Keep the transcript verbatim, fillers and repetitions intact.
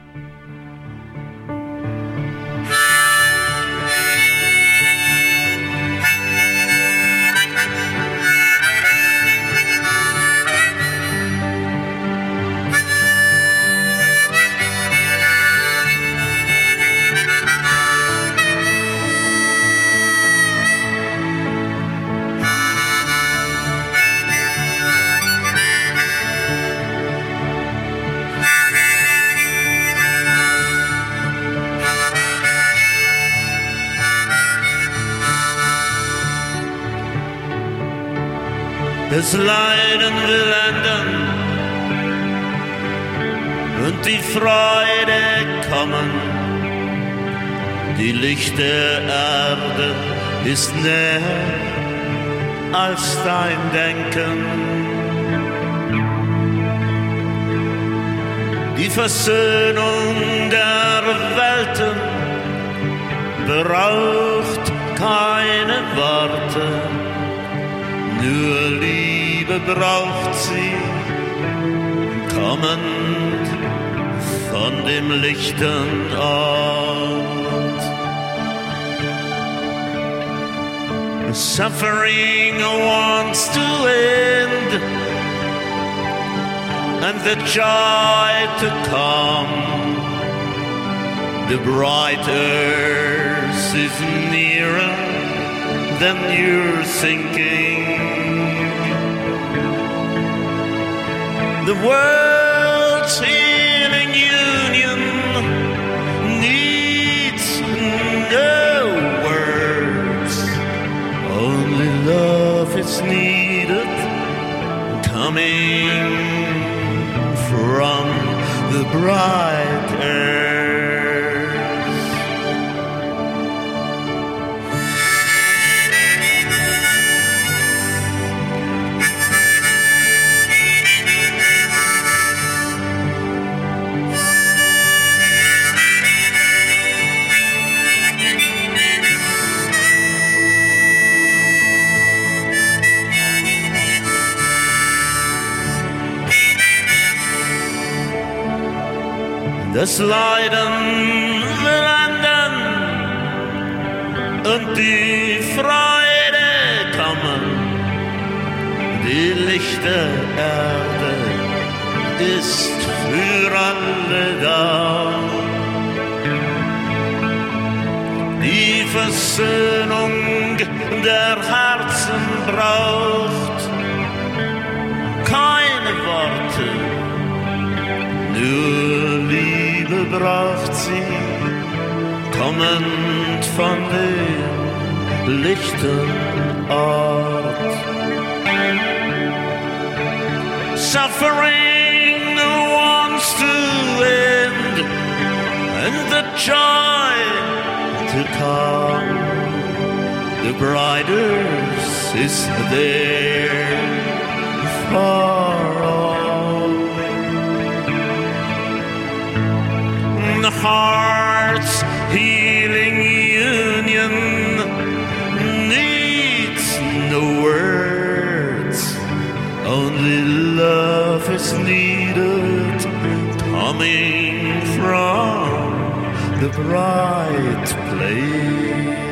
Das Leiden will enden und die Freude kommen. Die Licht der Erde ist näher als dein Denken. Die Versöhnung der Welten braucht keine Worte. Nur Liebe braucht sie, kommend von dem lichten Ort. Suffering wants to end, and the joy to come. The bright earth is nearer than you're thinking. The world's healing union needs no words. Only love is needed, coming from the bright earth. Das Leiden will enden und die Freude kommen. Die lichte Erde ist für alle da. Die Versöhnung der Herzen braucht keine Worte, nur Liebe braucht sie, kommend von dem lichten Ort. Suffering wants to end, and the joy to come. The bright earth is there far off. The heart's healing union needs no words. Only love is needed, coming from the bright place.